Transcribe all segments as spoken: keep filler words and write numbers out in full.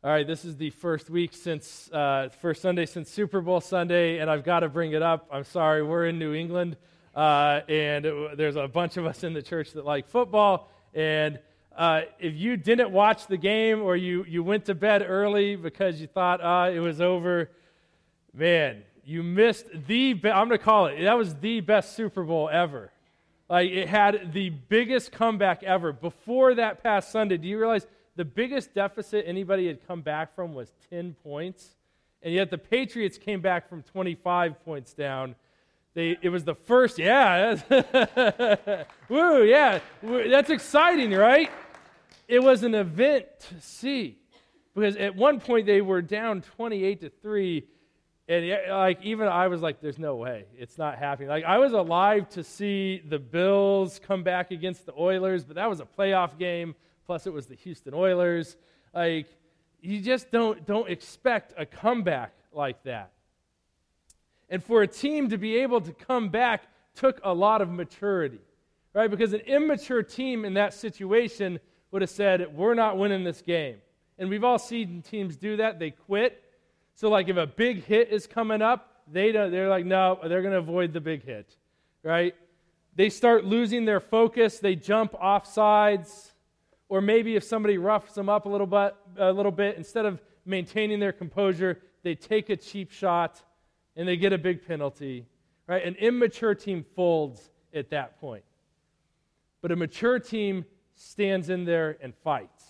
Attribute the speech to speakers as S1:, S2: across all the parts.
S1: All right, this is the first week since, uh, first Sunday since Super Bowl Sunday, and I've got to bring it up. I'm sorry, we're in New England, uh, and it, there's a bunch of us in the church that like football, and uh, if you didn't watch the game or you, you went to bed early because you thought uh, it was over, man, you missed the, be- I'm going to call it, that was the best Super Bowl ever. Like, it had the biggest comeback ever. Before that past Sunday, do you realize the biggest deficit anybody had come back from was ten points, and yet the Patriots came back from twenty-five points down. They, it was the first, yeah, woo, yeah, that's exciting, right? It was an event to see, because at one point they were down twenty-eight to three, and like even I was like, "There's no way, it's not happening." Like I was alive to see the Bills come back against the Oilers, but that was a playoff game. Plus, it was the Houston Oilers. Like, you just don't, don't expect a comeback like that. And for a team to be able to come back took a lot of maturity, right? Because an immature team in that situation would have said, we're not winning this game. And we've all seen teams do that. They quit. So, like, if a big hit is coming up, they don't, they're like, no, they're going to avoid the big hit, right? They start losing their focus. They jump off sides. Or maybe if somebody roughs them up a little bit, a little bit, instead of maintaining their composure, they take a cheap shot and they get a big penalty. Right? An immature team folds at that point. But a mature team stands in there and fights.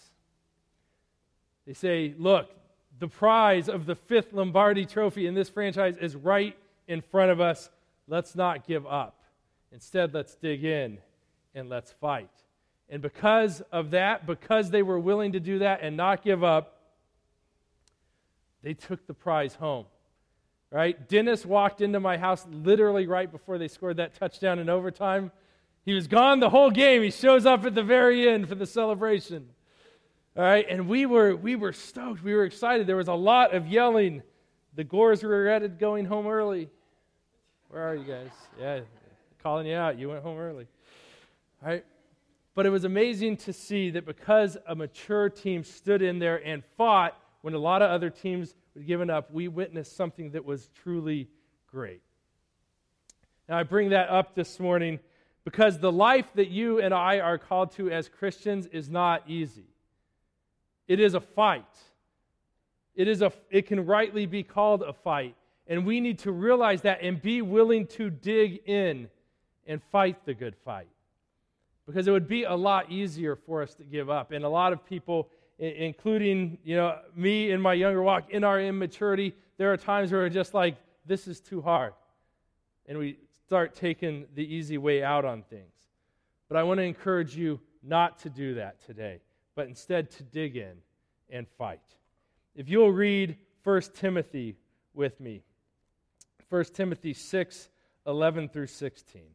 S1: They say, look, the prize of the fifth Lombardi trophy in this franchise is right in front of us. Let's not give up. Instead, let's dig in and let's fight. And because of that, because they were willing to do that and not give up, they took the prize home, right? Dennis walked into my house literally right before they scored that touchdown in overtime. He was gone the whole game. He shows up at the very end for the celebration, all right? And we were we were stoked. We were excited. There was a lot of yelling. The Gores regretted going home early. Where are you guys? Yeah, calling you out. You went home early, all right? But it was amazing to see that because a mature team stood in there and fought when a lot of other teams were given up, we witnessed something that was truly great. Now, I bring that up this morning because the life that you and I are called to as Christians is not easy. It is a fight. It is a, it can rightly be called a fight. And we need to realize that and be willing to dig in and fight the good fight. Because it would be a lot easier for us to give up. And a lot of people, including, you know, me in my younger walk, in our immaturity, there are times where we're just like, this is too hard. And we start taking the easy way out on things. But I want to encourage you not to do that today, but instead to dig in and fight. If you'll read First Timothy with me, First Timothy six, eleven through sixteen.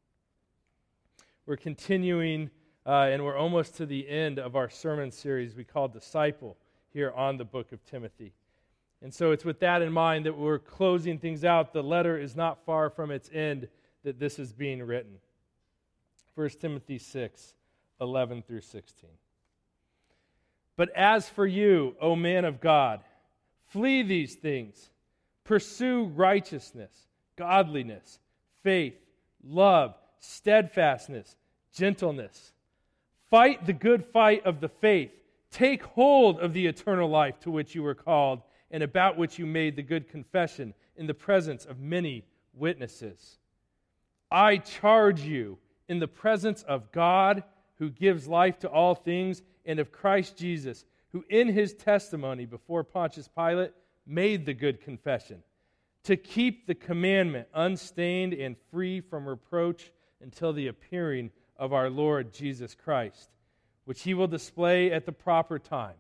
S1: We're continuing, uh, and we're almost to the end of our sermon series we call Disciple here on the book of Timothy. And so it's with that in mind that we're closing things out. The letter is not far from its end that this is being written. First Timothy six, eleven through sixteen. But as for you, O man of God, flee these things. Pursue righteousness, godliness, faith, love, steadfastness, gentleness. Fight the good fight of the faith. Take hold of the eternal life to which you were called and about which you made the good confession in the presence of many witnesses. I charge you in the presence of God, who gives life to all things, and of Christ Jesus, who in his testimony before Pontius Pilate made the good confession, to keep the commandment unstained and free from reproach until the appearing of our Lord Jesus Christ, which he will display at the proper time.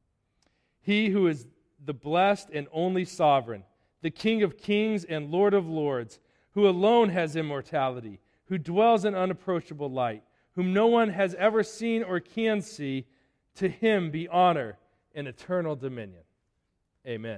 S1: He who is the blessed and only sovereign, the King of kings and Lord of lords, who alone has immortality, who dwells in unapproachable light, whom no one has ever seen or can see, to him be honor and eternal dominion. Amen.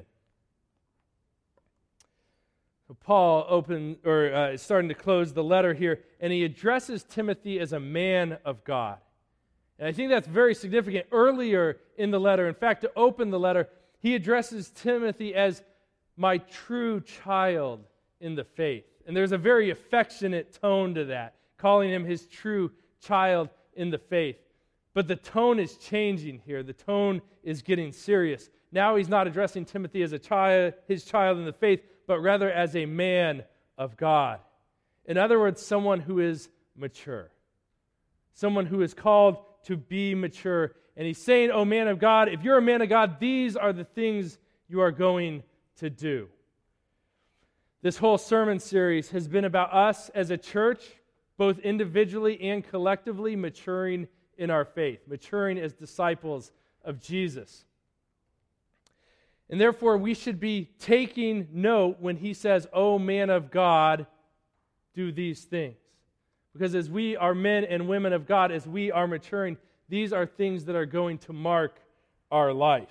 S1: So Paul open or uh, is starting to close the letter here, and he addresses Timothy as a man of God. And I think that's very significant. Earlier in the letter, in fact, to open the letter, he addresses Timothy as my true child in the faith. And there's a very affectionate tone to that, calling him his true child in the faith. But the tone is changing here. The tone is getting serious. Now he's not addressing Timothy as a child, his child in the faith, but rather as a man of God. In other words, someone who is mature. Someone who is called to be mature. And he's saying, oh man of God, if you're a man of God, these are the things you are going to do. This whole sermon series has been about us as a church, both individually and collectively, maturing in our faith, maturing as disciples of Jesus. And therefore, we should be taking note when he says, oh man of God, do these things. Because as we are men and women of God, as we are maturing, these are things that are going to mark our life.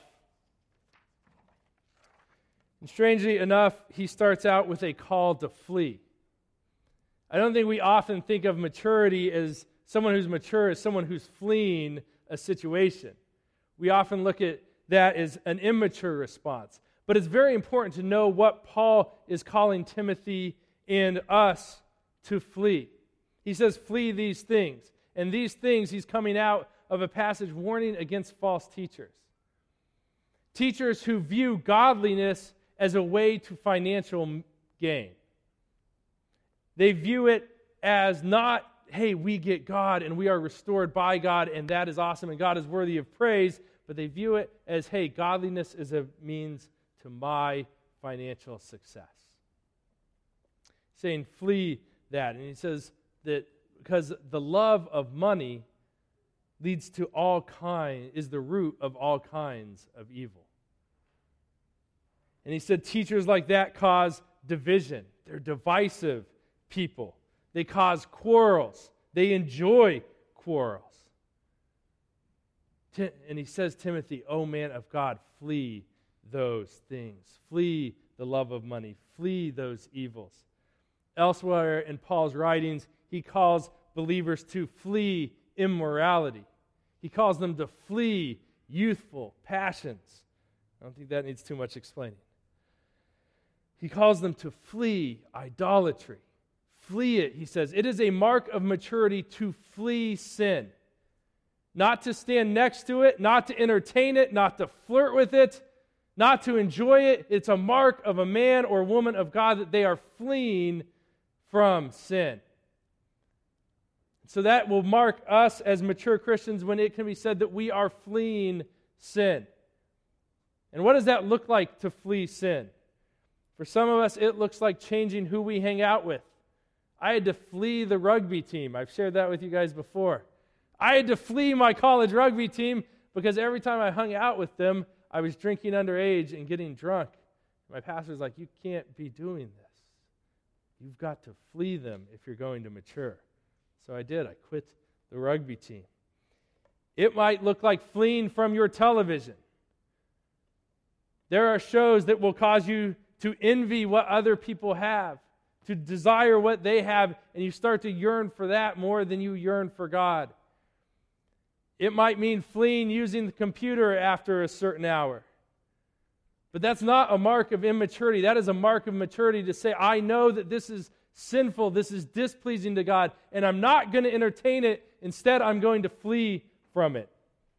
S1: And strangely enough, he starts out with a call to flee. I don't think we often think of maturity as someone who's mature as someone who's fleeing a situation. We often look at that as an immature response. But it's very important to know what Paul is calling Timothy and us to flee. He says, flee these things. And these things, he's coming out of a passage warning against false teachers. Teachers who view godliness as a way to financial gain. They view it as not, hey, we get God and we are restored by God and that is awesome and God is worthy of praise, but they view it as, hey, godliness is a means to my financial success. Saying, flee that. And he says that because the love of money leads to all kind, is the root of all kinds of evil. And he said teachers like that cause division. They're divisive people. They cause quarrels. They enjoy quarrels. And he says, Timothy, oh man of God, flee those things. Flee the love of money. Flee those evils. Elsewhere in Paul's writings, he calls believers to flee immorality. He calls them to flee youthful passions. I don't think that needs too much explaining. He calls them to flee idolatry. Flee it, he says. It is a mark of maturity to flee sin. Not to stand next to it, not to entertain it, not to flirt with it, not to enjoy it. It's a mark of a man or woman of God that they are fleeing from sin. So that will mark us as mature Christians when it can be said that we are fleeing sin. And what does that look like to flee sin? For some of us, it looks like changing who we hang out with. I had to flee the rugby team. I've shared that with you guys before. I had to flee my college rugby team because every time I hung out with them, I was drinking underage and getting drunk. My pastor's like, you can't be doing this. You've got to flee them if you're going to mature. So I did. I quit the rugby team. It might look like fleeing from your television. There are shows that will cause you to envy what other people have, to desire what they have, and you start to yearn for that more than you yearn for God. It might mean fleeing using the computer after a certain hour. But that's not a mark of immaturity. That is a mark of maturity to say, I know that this is sinful, this is displeasing to God, and I'm not going to entertain it. Instead, I'm going to flee from it.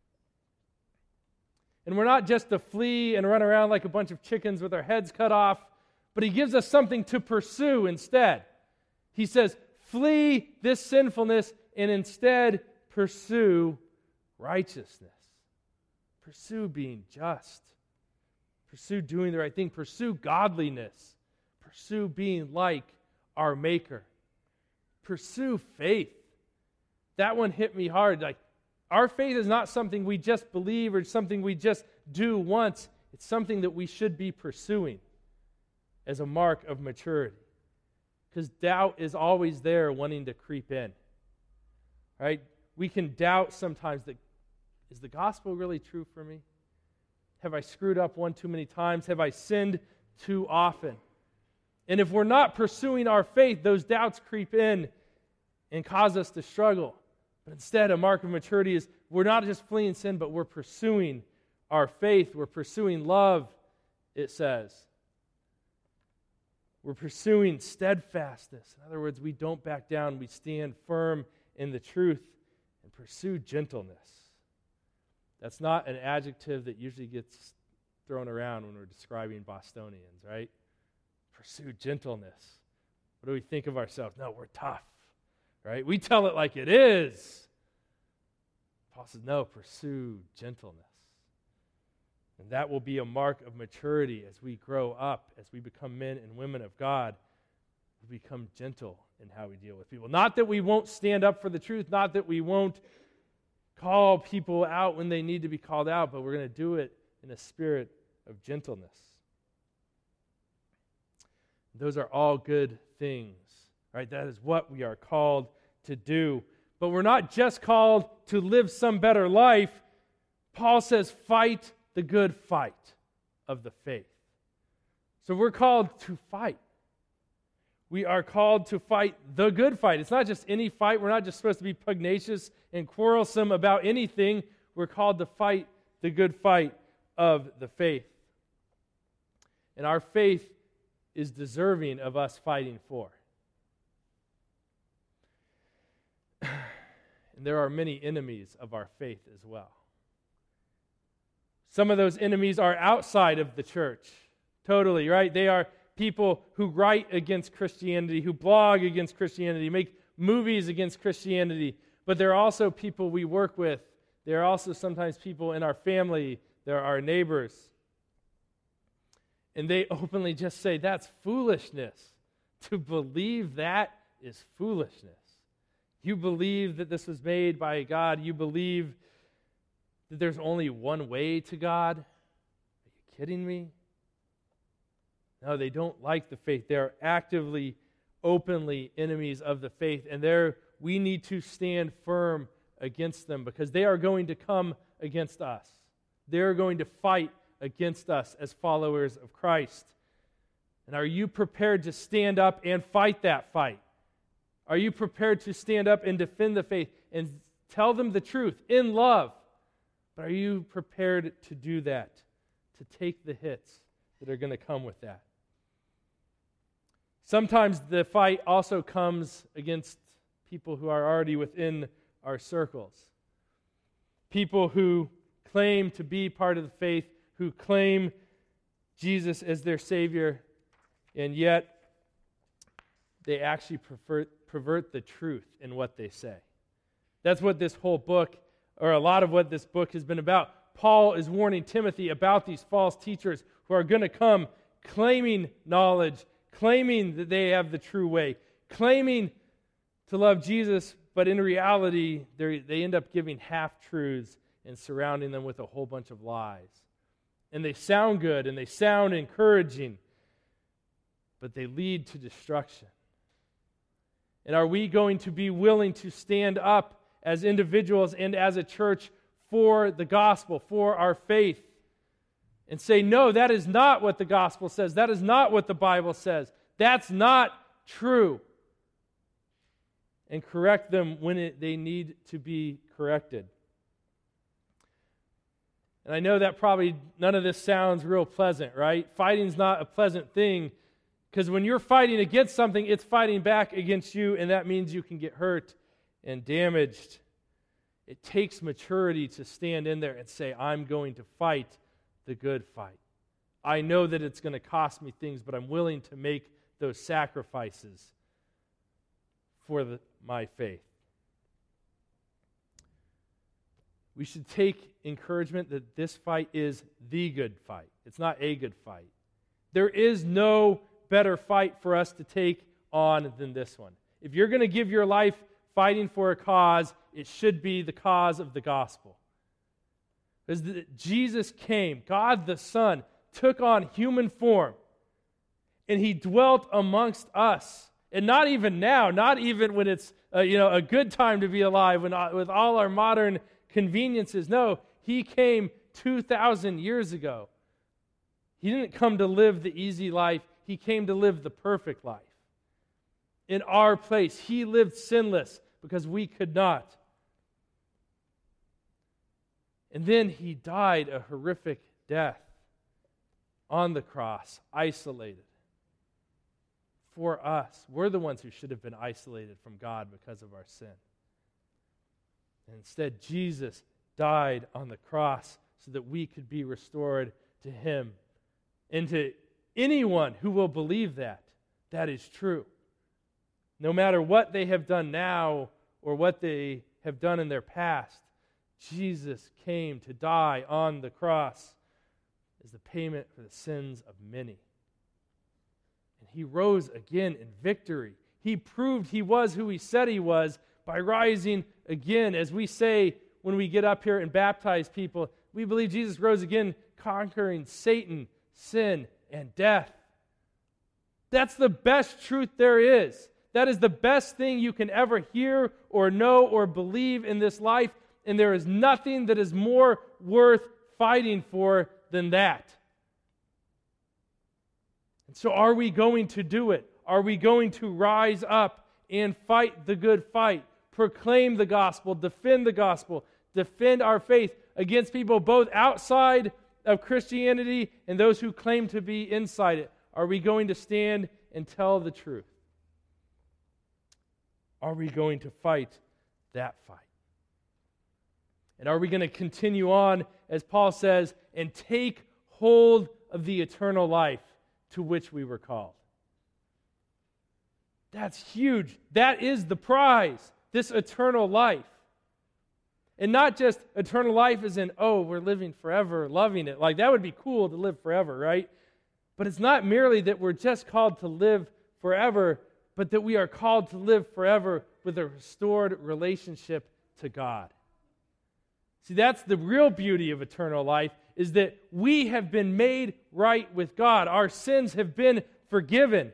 S1: And we're not just to flee and run around like a bunch of chickens with our heads cut off, but he gives us something to pursue instead. He says, flee this sinfulness and instead pursue righteousness. Pursue being just. Pursue doing the right thing. Pursue godliness. Pursue being like our Maker. Pursue faith. That one hit me hard. Like, our faith is not something we just believe or something we just do once. It's something that we should be pursuing as a mark of maturity. Because doubt is always there wanting to creep in. Right? We can doubt sometimes that, is the gospel really true for me? Have I screwed up one too many times? Have I sinned too often? And if we're not pursuing our faith, those doubts creep in and cause us to struggle. But instead, a mark of maturity is we're not just fleeing sin, but we're pursuing our faith. We're pursuing love, it says. We're pursuing steadfastness. In other words, we don't back down. We stand firm in the truth and pursue gentleness. That's not an adjective that usually gets thrown around when we're describing Bostonians, right? Pursue gentleness. What do we think of ourselves? No, we're tough, right? We tell it like it is. Paul says, no, pursue gentleness. And that will be a mark of maturity as we grow up, as we become men and women of God. We become gentle in how we deal with people. Not that we won't stand up for the truth, not that we won't call people out when they need to be called out, but we're going to do it in a spirit of gentleness. Those are all good things, right? That is what we are called to do. But we're not just called to live some better life. Paul says, fight the good fight of the faith. So we're called to fight. We are called to fight the good fight. It's not just any fight. We're not just supposed to be pugnacious and quarrelsome about anything. We're called to fight the good fight of the faith. And our faith is deserving of us fighting for. And there are many enemies of our faith as well. Some of those enemies are outside of the church. Totally, right? They are people who write against Christianity, who blog against Christianity, make movies against Christianity. But there are also people we work with. There are also sometimes people in our family. There are our neighbors. And they openly just say, that's foolishness. To believe that is foolishness. You believe that this was made by God. You believe that there's only one way to God. Are you kidding me? No, they don't like the faith. They are actively, openly enemies of the faith. And there we need to stand firm against them because they are going to come against us. They're going to fight against us as followers of Christ. And are you prepared to stand up and fight that fight? Are you prepared to stand up and defend the faith and tell them the truth in love? But are you prepared to do that, to take the hits that are going to come with that? Sometimes the fight also comes against people who are already within our circles. People who claim to be part of the faith, who claim Jesus as their Savior, and yet they actually prefer, pervert the truth in what they say. That's what this whole book, or a lot of what this book has been about. Paul is warning Timothy about these false teachers who are going to come claiming knowledge, claiming that they have the true way, claiming to love Jesus, but in reality, they end up giving half-truths and surrounding them with a whole bunch of lies. And they sound good, and they sound encouraging, but they lead to destruction. And are we going to be willing to stand up as individuals and as a church for the gospel, for our faith, and say, no, that is not what the gospel says. That is not what the Bible says. That's not true. And correct them when it, they need to be corrected. And I know that probably none of this sounds real pleasant, right? Fighting's not a pleasant thing, because when you're fighting against something, it's fighting back against you, and that means you can get hurt and damaged. It takes maturity to stand in there and say, I'm going to fight the good fight. I know that it's going to cost me things, but I'm willing to make those sacrifices for the, my faith. We should take encouragement that this fight is the good fight. It's not a good fight. There is no better fight for us to take on than this one. If you're going to give your life fighting for a cause, it should be the cause of the gospel. Because Jesus came, God the Son, took on human form, and He dwelt amongst us. And not even now, not even when it's uh, you know a good time to be alive, when uh, with all our modern conveniences. No, He came two thousand years ago. He didn't come to live the easy life. He came to live the perfect life. In our place, He lived sinless because we could not. And then he died a horrific death on the cross, isolated. For us. We're the ones who should have been isolated from God because of our sin. And instead, Jesus died on the cross so that we could be restored to him. And to anyone who will believe that, that is true. No matter what they have done now or what they have done in their past, Jesus came to die on the cross as the payment for the sins of many. And he rose again in victory. He proved he was who he said he was by rising again. As we say when we get up here and baptize people, we believe Jesus rose again, conquering Satan, sin, and death. That's the best truth there is. That is the best thing you can ever hear or know or believe in this life, and there is nothing that is more worth fighting for than that. And so are we going to do it? Are we going to rise up and fight the good fight, proclaim the gospel, defend the gospel, defend our faith against people both outside of Christianity and those who claim to be inside it? Are we going to stand and tell the truth? Are we going to fight that fight? And are we going to continue on, as Paul says, and take hold of the eternal life to which we were called? That's huge. That is the prize, this eternal life. And not just eternal life as in, oh, we're living forever, loving it. Like, that would be cool to live forever, right? But it's not merely that we're just called to live forever, but that we are called to live forever with a restored relationship to God. See, that's the real beauty of eternal life, is that we have been made right with God. Our sins have been forgiven.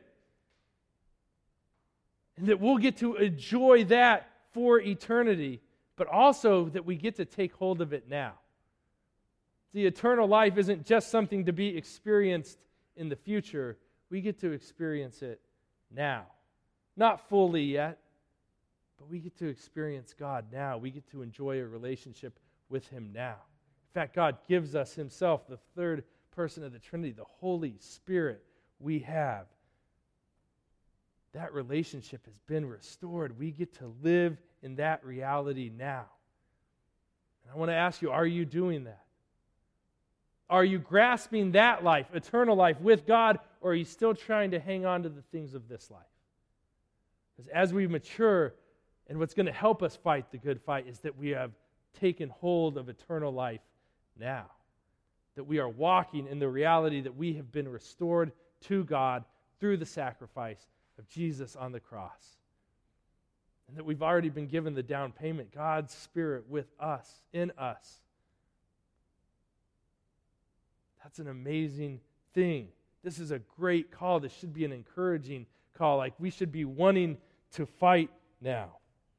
S1: And that we'll get to enjoy that for eternity, but also that we get to take hold of it now. The eternal life isn't just something to be experienced in the future. We get to experience it now. Not fully yet, but we get to experience God now. We get to enjoy a relationship with him now. In fact, God gives us himself, the third person of the Trinity, the Holy Spirit we have. That relationship has been restored. We get to live in that reality now. And I want to ask you, are you doing that? Are you grasping that life, eternal life with God, or are you still trying to hang on to the things of this life? Because as we mature, and what's going to help us fight the good fight is that we have taken hold of eternal life now. That we are walking in the reality that we have been restored to God through the sacrifice of Jesus on the cross. And that we've already been given the down payment, God's Spirit with us, in us. That's an amazing thing. This is a great call. This should be an encouraging call. Like, we should be wanting to fight now.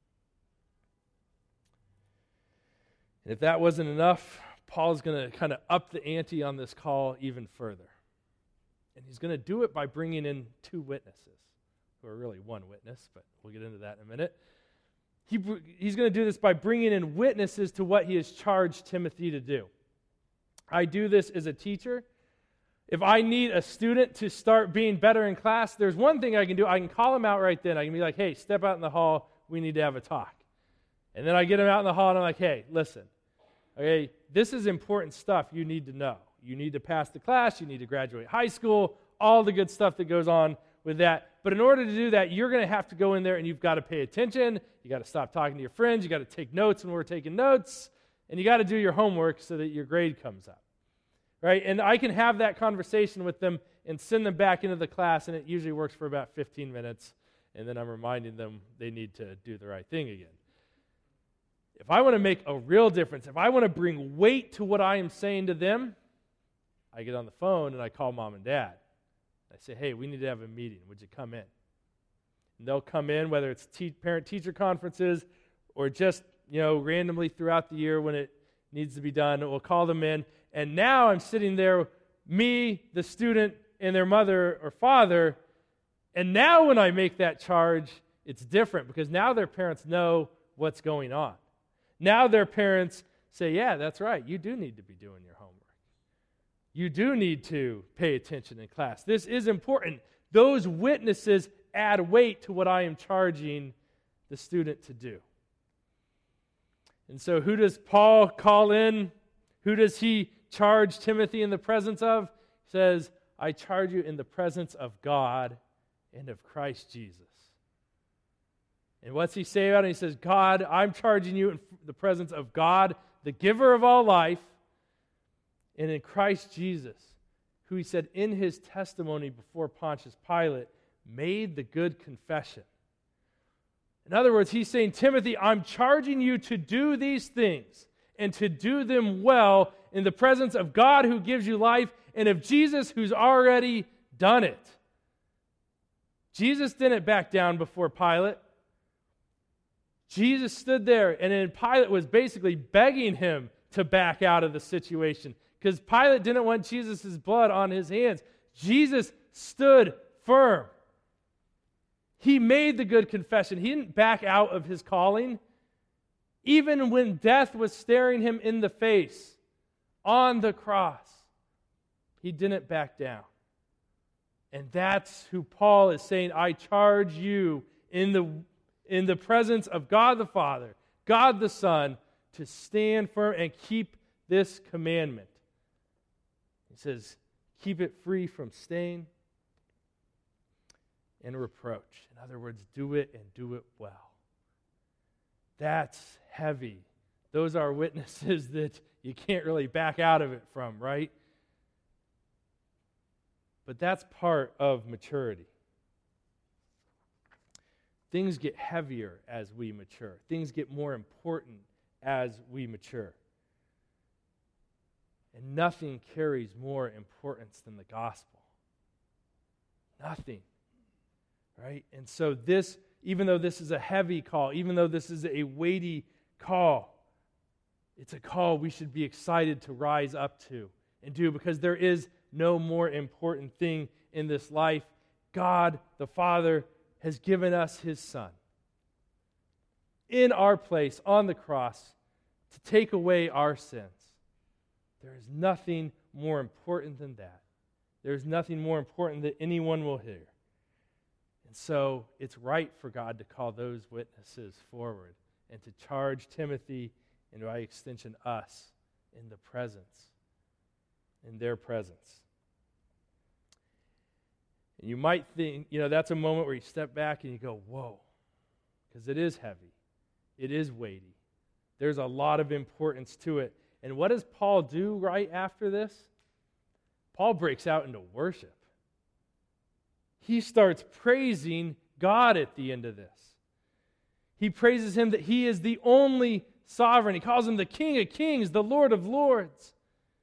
S1: And if that wasn't enough, Paul's going to kind of up the ante on this call even further. And he's going to do it by bringing in two witnesses, who are really one witness, but we'll get into that in a minute. He, he's going to do this by bringing in witnesses to what he has charged Timothy to do. I do this as a teacher. If I need a student to start being better in class, there's one thing I can do. I can call him out right then. I can be like, hey, step out in the hall. We need to have a talk. And then I get him out in the hall, and I'm like, hey, listen. Okay, this is important stuff you need to know. You need to pass the class. You need to graduate high school. All the good stuff that goes on with that. But in order to do that, you're going to have to go in there, and you've got to pay attention. You got to stop talking to your friends. You got to take notes when we're taking notes. And you got to do your homework so that your grade comes up. Right? And I can have that conversation with them and send them back into the class, and it usually works for about fifteen minutes. And then I'm reminding them they need to do the right thing again. If I want to make a real difference, if I want to bring weight to what I am saying to them, I get on the phone and I call mom and dad. I say, hey, we need to have a meeting. Would you come in? And they'll come in, whether it's te- parent-teacher conferences or just, you know, randomly throughout the year when it needs to be done. We'll call them in. And now I'm sitting there, me, the student, and their mother or father. And now when I make that charge, it's different because now their parents know what's going on. Now their parents say, yeah, that's right. You do need to be doing your homework. You do need to pay attention in class. This is important. Those witnesses add weight to what I am charging the student to do. And so who does Paul call in? Who does he charge Timothy in the presence of? He says, I charge you in the presence of God and of Christ Jesus. And what's he say about it? He says, God, I'm charging you in the presence of God, the giver of all life, and in Christ Jesus, who he said in his testimony before Pontius Pilate, made the good confession. In other words, he's saying, Timothy, I'm charging you to do these things and to do them well in the presence of God who gives you life and of Jesus who's already done it. Jesus didn't back down before Pilate. Jesus stood there, and then Pilate was basically begging him to back out of the situation because Pilate didn't want Jesus' blood on his hands. Jesus stood firm. He made the good confession. He didn't back out of his calling. Even when death was staring him in the face on the cross, he didn't back down. And that's who Paul is saying, I charge you in the, in the presence of God the Father, God the Son, to stand firm and keep this commandment. He says, keep it free from stain and reproach. In other words, do it and do it well. That's heavy. Those are witnesses that you can't really back out of it from, right? But that's part of maturity. Things get heavier as we mature. Things get more important as we mature. And nothing carries more importance than the gospel. Nothing. Right? And so this, even though this is a heavy call, even though this is a weighty call, it's a call we should be excited to rise up to and do, because there is no more important thing in this life. God, the Father, has given us His Son in our place on the cross to take away our sins. There is nothing more important than that. There is nothing more important that anyone will hear. And so it's right for God to call those witnesses forward and to charge Timothy, and by extension us, in the presence, in their presence. And you might think, you know, that's a moment where you step back and you go, whoa, because it is heavy. It is weighty. There's a lot of importance to it. And what does Paul do right after this? Paul breaks out into worship. He starts praising God at the end of this. He praises Him that He is the only sovereign. He calls Him the King of Kings, the Lord of Lords.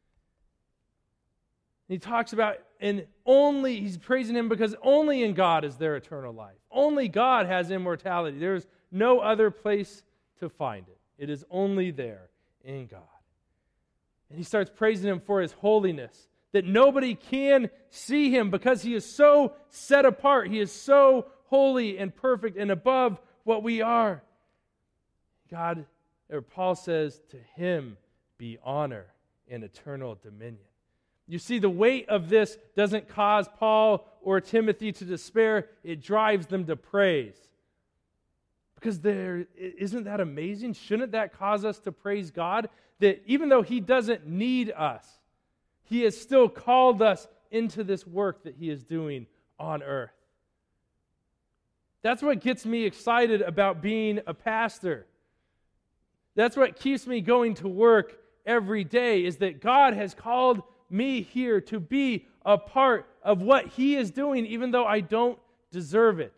S1: He talks about, and only, he's praising Him because only in God is there eternal life. Only God has immortality. There is no other place to find it. It is only there in God. And he starts praising Him for His holiness, that nobody can see Him because He is so set apart. He is so holy and perfect and above what we are. God, or Paul says, to Him be honor and eternal dominion. You see, the weight of this doesn't cause Paul or Timothy to despair. It drives them to praise. Because there, isn't that amazing? Shouldn't that cause us to praise God? That even though He doesn't need us, He has still called us into this work that He is doing on earth. That's what gets me excited about being a pastor. That's what keeps me going to work every day, is that God has called me here to be a part of what He is doing, even though I don't deserve it.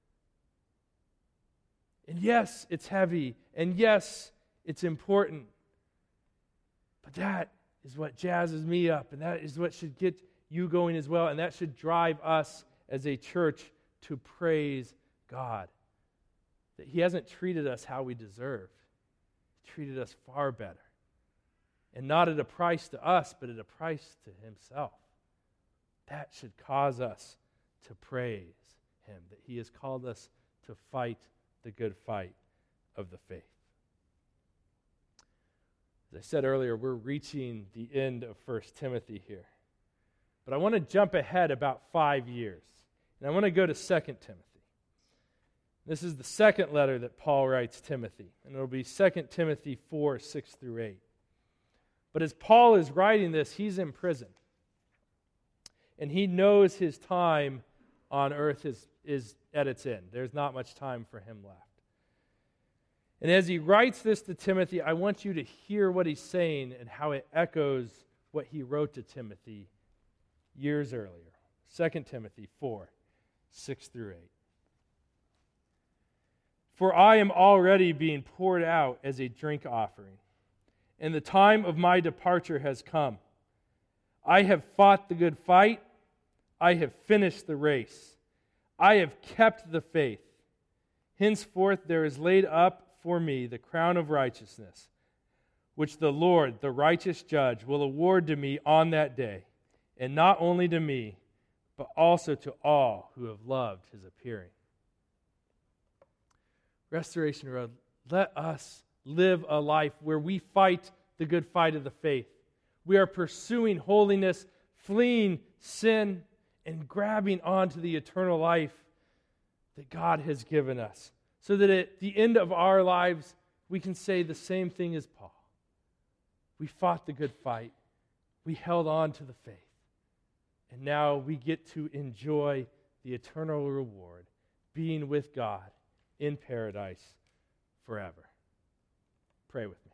S1: And yes, it's heavy, and yes, it's important. But that is what jazzes me up, and that is what should get you going as well, and that should drive us as a church to praise God. That He hasn't treated us how we deserved. He treated us far better. And not at a price to us, but at a price to Himself. That should cause us to praise Him, that He has called us to fight the good fight of the faith. As I said earlier, we're reaching the end of First Timothy here. But I want to jump ahead about five years. And I want to go to Second Timothy. This is the second letter that Paul writes Timothy. And it'll be Second Timothy four, six through eight. But as Paul is writing this, he's in prison. And he knows his time on earth is, is at its end. There's not much time for him left. And as he writes this to Timothy, I want you to hear what he's saying and how it echoes what he wrote to Timothy years earlier. Second Timothy four, six through eight. For I am already being poured out as a drink offering, and the time of my departure has come. I have fought the good fight. I have finished the race. I have kept the faith. Henceforth there is laid up for me the crown of righteousness, which the Lord, the righteous judge, will award to me on that day, and not only to me, but also to all who have loved his appearing. Restoration Road, let us live a life where we fight the good fight of the faith. We are pursuing holiness, fleeing sin, and grabbing onto the eternal life that God has given us, so that at the end of our lives, we can say the same thing as Paul. We fought the good fight. We held on to the faith. And now we get to enjoy the eternal reward, being with God in paradise forever. Pray with me.